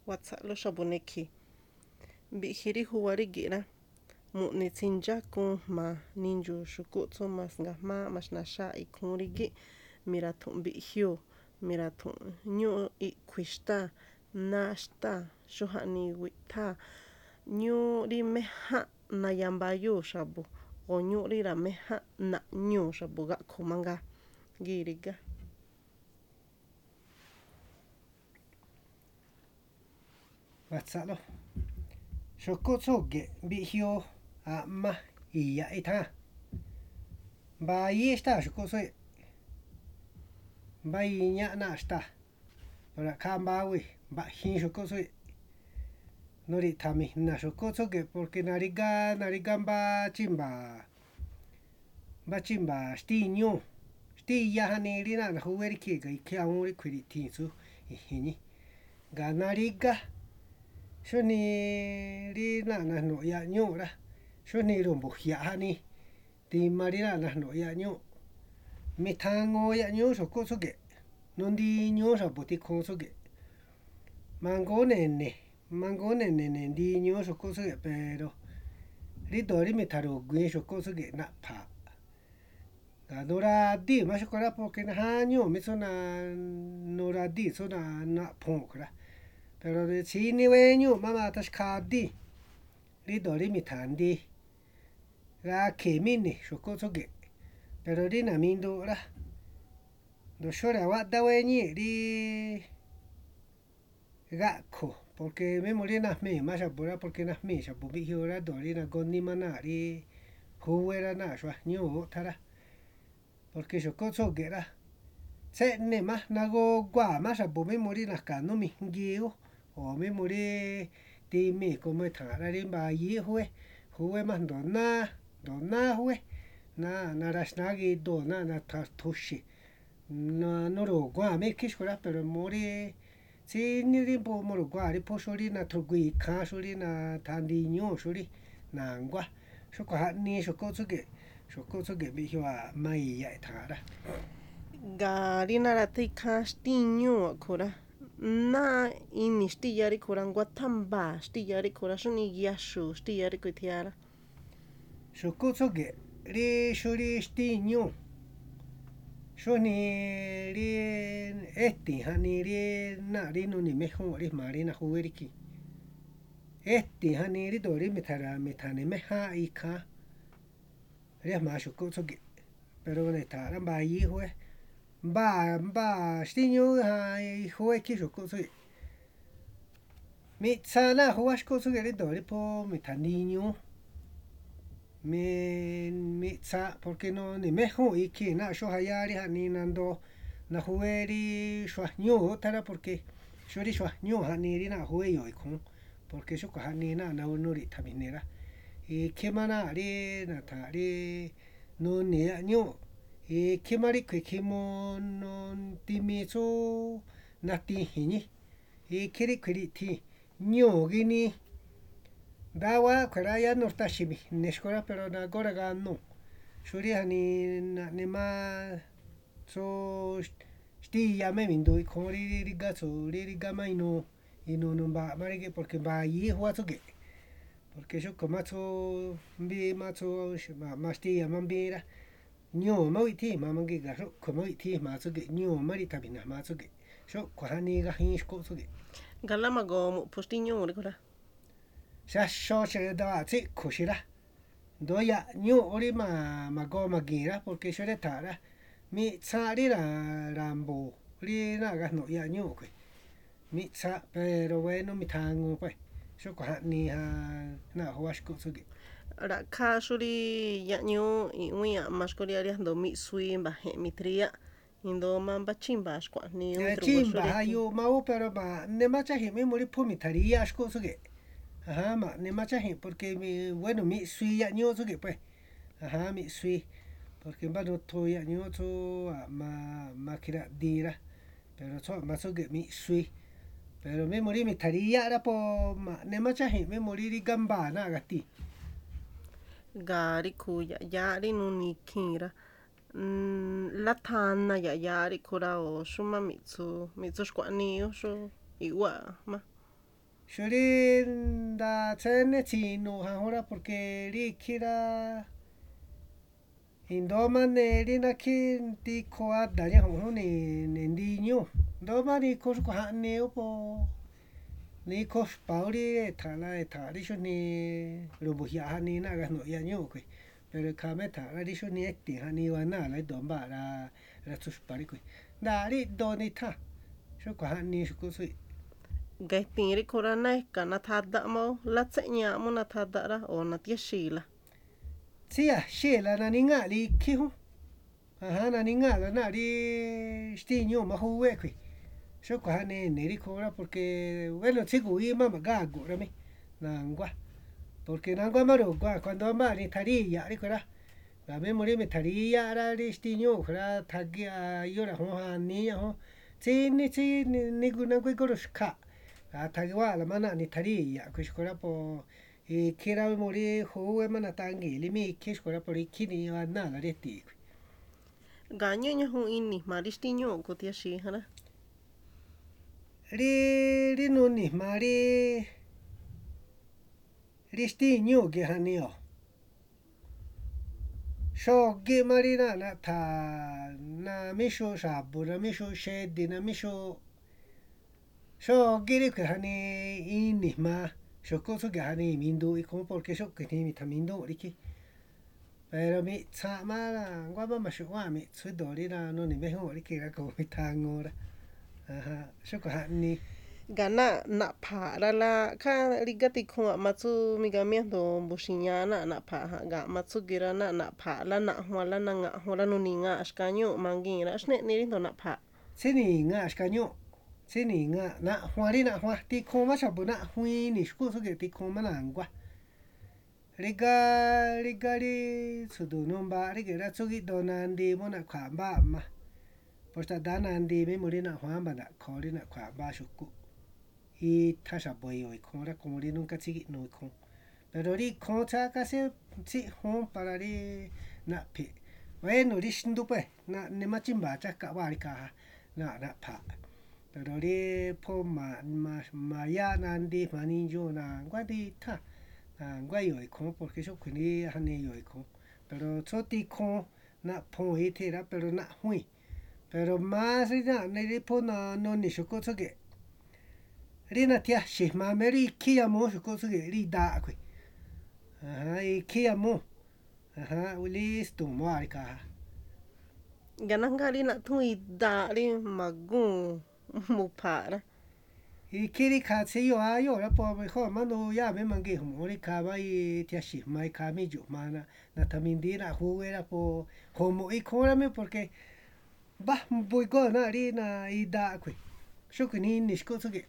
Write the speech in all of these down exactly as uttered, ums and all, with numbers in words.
watsa'lo xaboneki mbi'jiri huwa rígi̱ꞌ rá mu̱ꞌni̱ tsiндxákun jma̱a nindxu̱u̱ xu̱kúꞌ tsú ma̱snga̱jmáá maxnaxáaꞌ ikhúún rígíꞌ mi̱ra̱thu̱nꞌ mbiꞌjiuu, mi̱ra̱thu̱nꞌ ñúúꞌ iꞌkhui̱ xtáa̱, náá xtáa̱, xú jaꞌnii i̱wi̱ꞌtháa̱, ñúúꞌ rí méjánꞌ nayambáyúu̱ xa̱bo̱ o̱ ñúúꞌ rí ra̱méjánꞌ naꞌñúu̱ xa̱bo̱ gáꞌkhu̱ mangaa gii̱ rígá. Wa̱tsa̱ꞌló xu̱kúꞌ tsúge̱ꞌ mbiꞌjiuu a̱ꞌma i̱ya̱ꞌ i̱tháa̱n. Mbayííꞌ xtáa̱ xu̱kúꞌ tsúge̱ꞌ, mbá iñáꞌ náa̱ꞌ xtáa̱, ra̱ꞌkhááꞌ mbáwíi̱ mbaꞌjiin xu̱kúꞌ tsúge̱ꞌ. Nu̱ri̱ꞌtha̱ mi̱jna̱ xu̱kúꞌ tsúge̱ꞌ porque narígá narígá mbá chímba̱a̱ mbá chímba̱a̱ xtíñúu̱, xtíya jaꞌnii rí náa̱ꞌ najúwé rí ikhii̱n ikhí awúún ríꞌkhui̱ ri̱ꞌthii̱n tsú i̱ji̱n ñí. Jngáa̱ narígá xújnii rí náa̱ꞌ najnu̱ꞌ yaꞌñúu̱ rá, xújnii ru̱mbu̱jia̱ꞌ jaꞌnii tima rí náa̱ꞌ najnu̱ꞌ yaꞌñúu̱. Mi̱thaŋuu yaꞌñúú xu̱kúꞌ tsúge̱ꞌ, nundiñúú xa̱bo̱ tikhuun tsúge̱ꞌ. Mangúún ne̱ne̱, mangúún ne̱ne̱ ne̱ndiñúú xu̱kúꞌ tsúge̱ꞌ pero rído̱o̱ rí mi̱tha̱ru̱guiin xu̱kúꞌ tsúge̱ꞌ naꞌpha̱a̱. Jngáa̱ nuradíi̱ má xúꞌkhui̱ rá porque najáñúu̱ mí tsú nuradíi̱ tsú naꞌphuu̱n a̱ꞌkhui̱ rá. Pero tsíní wéñúu̱ má mathaxkhadíi̱ rído̱o̱ rí mi̱tha̱ndii. Gakhi̱i̱ má ini̱ xu̱kúꞌ tsúge̱ꞌ pero rí na̱minduuꞌ rá, ndo̱o xó ra̱wáꞌdá wéñíi̱ rí gáꞌkhu̱ porque mí mu rí najmii̱ má xa̱bo̱ rá porque najmii̱ xa̱bo̱ mbiꞌjiuu rá do̱o̱ rí nagóní má náa̱ꞌ rí júwé rá náa̱ꞌ xuajñúu̱ úꞌthá rá. Porque xu̱kúꞌ tsúge̱ꞌ rá, tséꞌne má naguguaa̱ má xa̱bo̱ mí mu rí na̱ka̱ númijngii ú o̱ mí mu rí timii̱ como i̱tha̱nꞌ rá rí mbayííꞌ júwé, júwé má jndo̱o náá, jndo̱o náá júwé náa̱ naraxnáá giduu̱ náa̱ natha̱rthuxi̱ nuru̱guaa̱ má ikhí xkui̱ rá pero mu rí tsíní rí mbu muru̱guaa̱ rí phú xú rí nathruguii̱ ikháán xú rí nathandiñúu̱ xú rí na̱nguá. Xúꞌkhui̱ jaꞌnii xu̱kúꞌ tsúge̱ꞌ, xu̱kúꞌ tsúge̱ꞌ mbiꞌjiuu a̱ꞌma i̱ya̱ꞌ i̱tha̱an rá. Jngáa̱ rí nára̱thá ikháán xtíñúu̱ a̱ꞌkhui̱ rá, náá ini̱ xtíya ríꞌkhui̱ rá, nguáthá mbaa̱ xtíya ríꞌkhui̱ rá, xújnii igiaxu̱u̱ xtíya ríꞌkhui̱ ithia̱á rá. Xu̱kúꞌ tsúge̱ꞌ rí xú rí xtíñúu̱, xújnii rí éti̱n jaꞌnii rí náa̱ꞌ rí nuni̱ méjúu̱nꞌ rí jma̱a rí najúwé rí ikhii̱n. Éti̱n jaꞌnii rído̱o̱ rí mi̱tha̱ra̱ mi̱tha̱ni̱ méjáánꞌ ikháán rí a̱jma̱ xu̱kúꞌ tsúge̱ꞌ pero ne̱tha̱nꞌ rá mbayííꞌ júwé. Mbáa̱ mbáa̱ xtíñúú júwé ikhí xu̱kúꞌ tsúge̱ꞌ. Miꞌtsaan náa̱ júwá xkúꞌ tsúge̱ꞌ rído̱o̱ rí phú mi̱tha̱niñúú mi miꞌtsaan porque nuni̱ méjúu̱nꞌ ikhii̱n náa̱ꞌ xó jayáá rí jaꞌnii nandoo najúwé rí xuajñúu̱ úꞌthá rá porque xú rí xuajñúu̱ jaꞌnii rí náa̱ꞌ júwé e̱yo̱o̱ ikhúún porque xúꞌkhui̱ jaꞌnii náa̱ꞌ nuri̱ꞌtha̱ mi̱jni̱ rá. Ikhí má náa̱ꞌ rí na̱tha̱nꞌ rí nuni̱ yaꞌñúu̱, ikhí má ríꞌkhui̱ ikhimu timii tsú nati i̱ji̱n ñí, ikhí ríꞌkhui̱ ri̱ꞌthii̱n ñuu̱ ginii. Ndáwáá a̱ꞌkhui̱ rá yáá nurtaxi̱ mi̱jni̱ xkui̱ rá pero nagóó raganuu̱ xú rí jaꞌnii naꞌni má tsú xtíya má i̱minduu ikhúún rí rígá tsu̱u̱ rí rígá má inuu, inuu numbaaꞌ má rígíꞌ porque mbayííꞌ júwá tsúge̱ꞌ porque xúꞌkhui̱ má tsú mbíí má tsú a̱ꞌma xtíya má mbíí rá, ñuu̱ má wiꞌthíi̱n jma̱a mangii̱n jngáa̱ xúꞌkhui̱ má wiꞌthíi̱n jma̱a tsúge̱ꞌ, ñuu̱ má ri̱ꞌtha̱ mi̱jna̱ jma̱a tsúge̱ꞌ. Xúꞌkhui̱ jaꞌnii gajíín xkúꞌ tsúge̱ꞌ. Ngalá ma̱goo mu̱ꞌphu̱ xtíñúu̱ ríꞌkhui̱ rá. Xaxoo ndawaa̱ tsíꞌkhu̱ xi̱ rá, ndóo yaꞌñúu̱ rí ma̱goo ma̱gi̱i̱n rá porque xú rí e̱tha̱nꞌ rá, miꞌtsaan rí ra̱mbu̱ rí náa̱ꞌ gajnu̱ꞌ yaꞌñúu̱ khui̱, miꞌtsaan pero bueno mi̱tha̱ŋuu puée̱, xúꞌkhui̱ jaꞌnii náa̱ꞌ júwá xkúꞌ tsúge̱ꞌ. Ra̱ꞌkhááꞌ xú rí yaꞌñúú i̱ꞌwíin a̱ꞌma xkui̱ rí ajndo̱o miꞌsui mba̱je̱n mi̱thriyáꞌ, i̱ndóó má mbá chímba̱a̱ xkuaꞌnii ú Chímba̱a̱ jayuuꞌ má ú pero ma̱ꞌne má cháji̱nꞌ mí mu rí phú mi̱tha̱ríyáꞌ xkúꞌ tsúge̱ꞌ. Ajáán ma̱ꞌne má cháji̱nꞌ porque bueno miꞌsui yaꞌñúú tsúge̱ꞌ puée̱, ajáán miꞌsui porque mbá nuthu yaꞌñúú tsú a̱ꞌma a̱ꞌma khiraꞌdiin rá pero tsú a̱ꞌma tsúge̱ꞌ miꞌsui pero mí mu rí mi̱tha̱ríyáꞌ rá po ma̱ꞌne má cháji̱nꞌ mí mu rí rígá mbaa̱ náa̱ꞌ gatii̱. Jngáa̱ ríꞌkhui̱ yaꞌyááꞌ rí nuni̱ ikhii̱n rá, láthana yaꞌyááꞌ ríꞌkhui̱ rá o xúmá mi̱ꞌtsu mi̱ꞌtsu xkuaꞌnii ú xú i̱ꞌwáꞌ má. Shuri da tsene chino ahora porque ri kira indoma ne ri na ki ti koa da ya ho ni ni ndi nyu ndoma ni ko ko ha ne po ni ko pauri ta la ta ri shu ni ru bu ya ni na ga no ya nyu ko pero ka me ta ri shu ni ti ha ni wa na la do ba ra ra su pari ko da ri do ni ta shu ko ha ni shu ko su Gai tiri kora nai ka na thada mo la tsenya mo na thada ra o na tia shila. Sia shela na ni nga li ki hu. Aha na ni nga la na ri sti nyu ma hu we kwi. Sho ko ha ne ne ri kora porque bueno si gu i ma ma ga gu ra mi. Na ngwa. Porque na ngwa ma ro gwa cuando ma ni tari ya ri kora. La me mori me tari ya ra ri sti nyu kora thagi a yo ra ho ha ni ya ho. Chi ni chi ni gu na kwi ko ro shka. A thagi wa la ma na ni tari ya kwi kora po e kira mori ho e ma na tangi li mi ki kora po ri ki ni wa na la ri ti. Ga nyu nyu hu ini ma ri sti nyu ko tia shi hana. Ri ri no ni ma ri ri sti nyu ge ha ni o. Sho ge ma ri na na ta na mi sho sha bu na mi sho she di na mi sho sho ge ri ke ha ni ini ma sho ko so ge ha ni min do i ko porque sho ke ni mi ta min do ri ki. Pero mi sa ma la ngwa ma ma sho wa mi su do ri na no ni me ho ri ki ra ko mi ta ngo ra. Aha sho ko ha ni Ga na na pa ra la ka ri ga ti khu ma chu mi ga mi do bu shinya na na pa ha ga ma chu gi ra na na pa la na hwa la na nga hwa la no ni nga ashka nyu mangi ra shne ni ri do na pa. Se ni nga shka nyu. Se ni nga na hwa ri na hwa ti ko ma sha bu na hui ni shu so ge ti ko ma na ngwa. Ri ga ri ga ri su do no ba ri ge ra chu gi do na ndi mo na kwa ba ma. Posta da na ndi me mo ri na hwa ba da ko ri na kwa ba shu ku. Y tasha boy hoy como era como ri nunca chigi no con pero ri con cha ka se chi hon para ri na pi bueno ri shindu pe na ne ma chimba cha ka wa ri ka na na pa pero ri po ma ma ma ya na ndi ma ni yo na gwa di ta na gwa yo con porque yo que ni ha ni yo con pero cho ti con na po e te ra pero na hui pero más ri na ne ri po na no ni shu ko so ge ri na tia shi ma me ri ki ya mo shu ko su ge ri da kwi aha i ki ya mo aha uli stu mo ari ka Ga na ga ri na thu i da ri ma gu mu pa ra. i ki ri ka se yo a yo ra po me ho ma no ya me man ge mo ri ka ba i tia shi ma i ka mi ju ma na na ta min di na hu era po ko mo i ko ra me porque ba bu go na ri na i da kwi shu ku ni ni ko su ge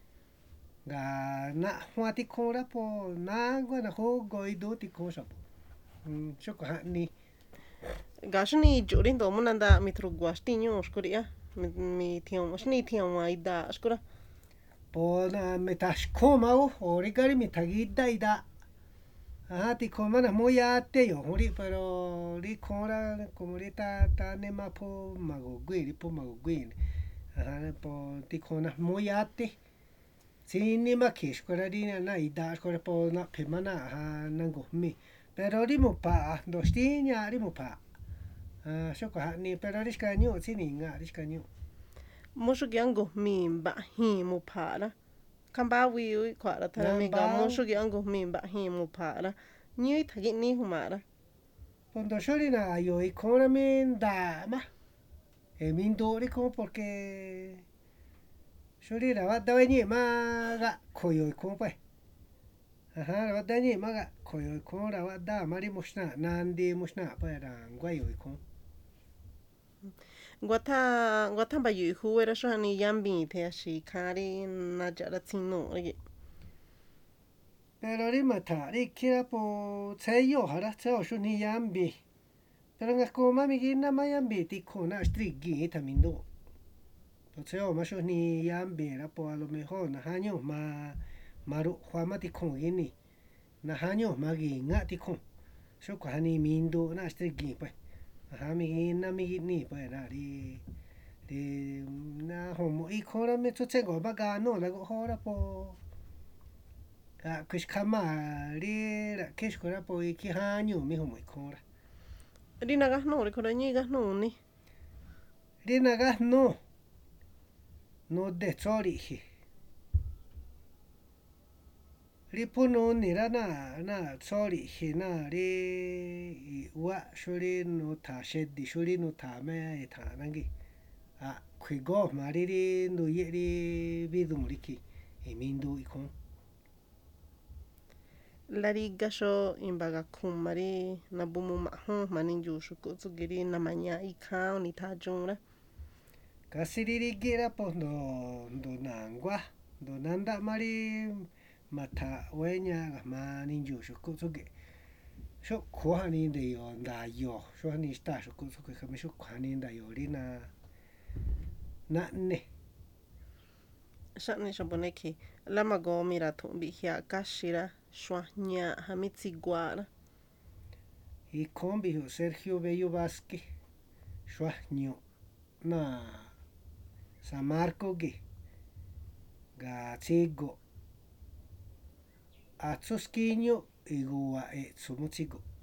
ga na hua ti ko ra po na go na ho go i do ti ko sa po mm sho ko ha ni Ga shni ju ri do mo na da mi tru gwa sti nyu shku ri ya. Mi mi tiong shni tiong wa i da shku ra. po na me ta ko ma o o ri ga ri mi ta gi da i da aha ti ko ma na mo ya te yo ho ri pero ri ko ra como ri ta ta ne ma po ma go gui ri po ma go gui aha po ti ko na mo ya te si ni ma ki shko ra ri na na i da shko ra po na pe ma na ha na go mi pero ri mo pa do sti nya ri mo pa ah sho ko ha ni pero ri shka nyu si ni nga ri shka nyu Mo shu gi ango mi ba hi mu pa ra. Kan ba wi wi kwa ra ta mi ga mo shu gi ango mi ba hi mu pa ra. Nyu ta gi ni hu ma ra. Cuando yo ri na yo i ko ra min da ma e min do ri ko porque yo ri ra wa da ni ma ga ko yo i ko pa aha ra wa da ni ma ga ko yo i ko ra wa da ma ri mo shna nan di mo shna pa ra ngwa yo i ko Gwa ta gwa ta ba yu hu ra shu ni yam bi te shi ka ri na ja ra tsin no ri. pero ri ma ta ri ki ra po che yo ha ra che o shu ni yam bi pero nga ko ma mi gi na ma yam bi ti ko na stri gi ta min do to che o ma shu ni yam bi ra po a lo mejor na ha nyo ma ma ru hwa ma ti ko gi ni na ha nyo ma gi nga ti ko shu ko ha ni min do na stri gi pa aha mi gi na mi gi ni pa ra ri ri na ho mo i ko ra me cho che go ba ga no la go ho ra po a kush kama ri ra kish kora po iki hanyu mi ho mo ikora ri na gas no ri kora ni gas no ni ri na gas no no de tsori hi ri puno ni ra na na tsori hi na ri wa shuri no ta shedi shuri no ta me ta nangi a kwigo ma ri ri no ye ri vidum ri ki e mindu ikon la ri ga sho in baga kum mari na bumu ma hon manin ju shu ko tsu giri na manya i ka ni ta jung ra kasi ri ri gira po no do nangwa do nanda mari mata wenya ma ninju shu ko tsu ge sho ko hani de yo da yo sho hani sta shu ko tsu ge me sho hani da yo ri na na ne sha ni sho pone ki la ma go mira tu bi hia ka shira shwa nya ha mi tsi gwa ra y combi Sergio Bello Vázquez shwa nyo na San Marco ge ga tsigo atsuskiño igo wa e tsumutigo